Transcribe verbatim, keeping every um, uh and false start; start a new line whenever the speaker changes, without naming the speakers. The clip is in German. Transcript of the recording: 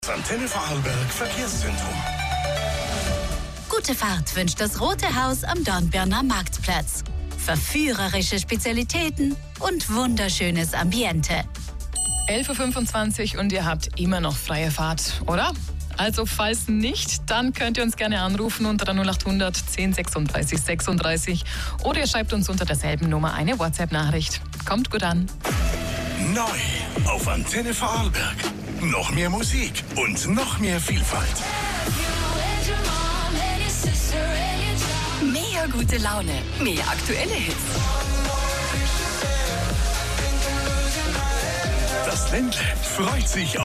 Antenne Vorarlberg Verkehrszentrum.
Gute Fahrt wünscht das Rote Haus am Dornbirner Marktplatz. Verführerische Spezialitäten und wunderschönes Ambiente.
elf Uhr fünfundzwanzig und ihr habt immer noch freie Fahrt, oder? Also falls nicht, dann könnt ihr uns gerne anrufen unter der null acht hundert zehn sechsunddreißig sechsunddreißig oder ihr schreibt uns unter derselben Nummer eine WhatsApp-Nachricht. Kommt gut an.
Neu auf Antenne Vorarlberg. Noch mehr Musik und noch mehr Vielfalt.
Mehr gute Laune, mehr aktuelle Hits.
Das Ländle freut sich auf